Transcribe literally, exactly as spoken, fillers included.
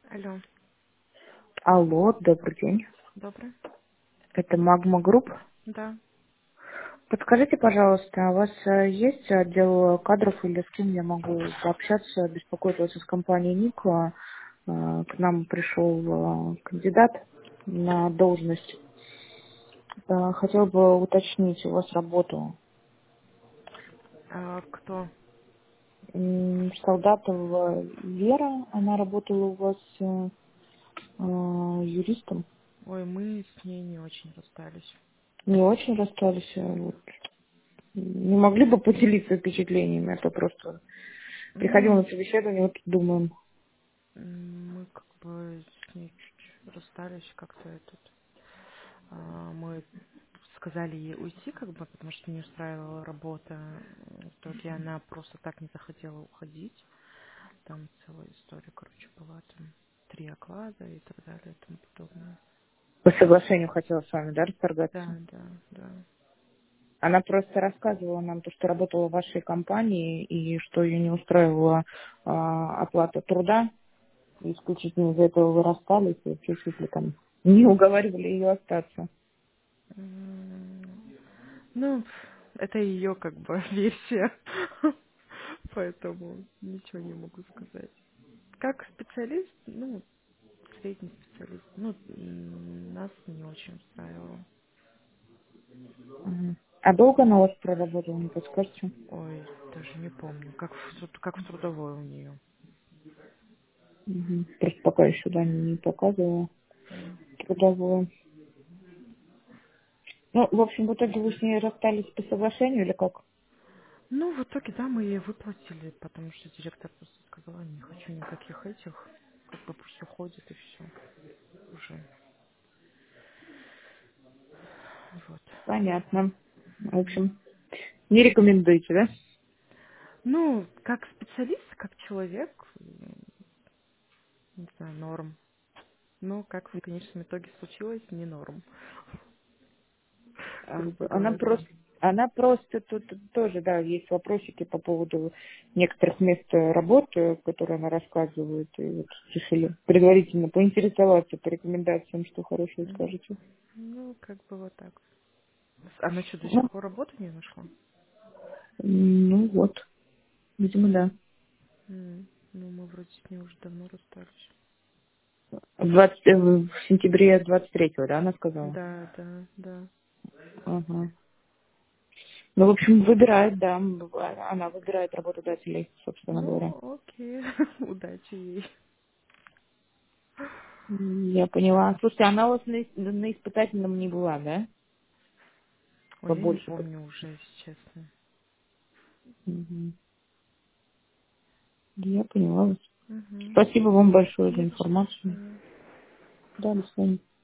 Алло, Алло, добрый день. доброе. Это Магма Групп. Да. Подскажите, пожалуйста, а у вас э, есть отдел кадров или с кем я могу пообщаться, беспокоить вас из компании Нико? Э, К нам пришел э, кандидат на должность. Э, Хотел бы уточнить у вас работу. А кто? М, Солдатова Вера, она работала у вас э, э, юристом. Ой, мы с ней не очень расстались. Не очень расстались. э, вот. Не могли бы поделиться впечатлениями, а то просто приходил на Ну, совещание, вот думаем. м, мы как бы с ней чуть расстались как-то этот. а, Мы сказали ей уйти, как бы, потому что не устраивала работа. В итоге она просто так не захотела уходить. Там целая история, короче, была там три оклада и так далее и тому подобное. По соглашению хотела с вами, да, расторгаться? Да, да, да. Она просто рассказывала нам то, что работала в вашей компании и что ее не устраивала а, оплата труда. И исключительно из-за этого вы расстались и чуть-чуть ли там не уговаривали ее остаться. М, Ну, это ее как бы версия. Поэтому ничего не могу сказать. Как специалист, ну, средний специалист, ну, м, нас не очень устраивало. Мгм. А долго она у вас проработала, не подскажете? Ой, даже не помню, как в, труд- как в трудовой у нее. Мгм. Просто пока еще, да, не показывала трудовую. Ну, в общем, в итоге вы с ней расстались по соглашению или как? Ну, в итоге, да, мы ей выплатили, потому что директор просто сказала, не хочу никаких этих, как бы пусть уходит и все уже. Вот. Понятно. В М. общем, не рекомендуете, да? Ну, как специалист, как человек, м, не знаю, норм. Но как в конечном итоге случилось, не норм, А, грубо Она говоря. просто, она просто тут тоже, да, есть вопросики по поводу некоторых мест работы, которые она рассказывает, и вот решили предварительно поинтересоваться по рекомендациям, что хорошее М. скажете. Ну, как бы вот так. Она что, до сих Ну, пор работу не нашла? ну вот, видимо, да. М. Ну, мы вроде с ней уже давно расстались. В, двадцать, э, в сентябре двадцать третьего, да, она сказала? Да, да, да. Ага. Ну, в общем, выбирает, да, м, она выбирает работодателей, собственно говоря. Ну, окей. Удачи ей. М, Я поняла. Слушайте, она у вас на, ис- на испытательном не была, да? Ой, я не Побольше. помню уже, если честно. Мгм. Я поняла вас. Угу. Спасибо вам большое за Не за что, до информацию. свидания. Да, до свидания.